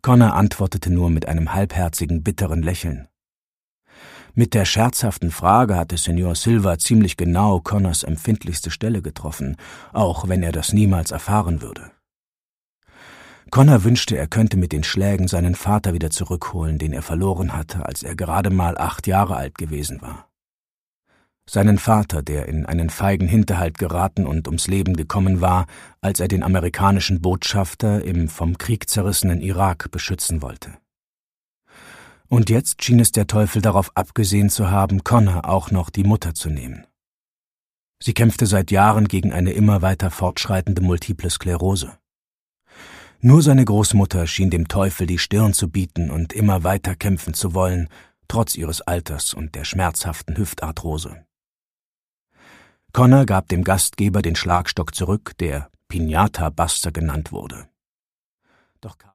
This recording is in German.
Connor antwortete nur mit einem halbherzigen, bitteren Lächeln. Mit der scherzhaften Frage hatte Señor Silva ziemlich genau Connors empfindlichste Stelle getroffen, auch wenn er das niemals erfahren würde. Connor wünschte, er könnte mit den Schlägen seinen Vater wieder zurückholen, den er verloren hatte, als er gerade mal 8 Jahre alt gewesen war. Seinen Vater, der in einen feigen Hinterhalt geraten und ums Leben gekommen war, als er den amerikanischen Botschafter im vom Krieg zerrissenen Irak beschützen wollte. Und jetzt schien es der Teufel darauf abgesehen zu haben, Connor auch noch die Mutter zu nehmen. Sie kämpfte seit Jahren gegen eine immer weiter fortschreitende Multiple Sklerose. Nur seine Großmutter schien dem Teufel die Stirn zu bieten und immer weiter kämpfen zu wollen, trotz ihres Alters und der schmerzhaften Hüftarthrose. Connor gab dem Gastgeber den Schlagstock zurück, der Piñata Buster genannt wurde. Doch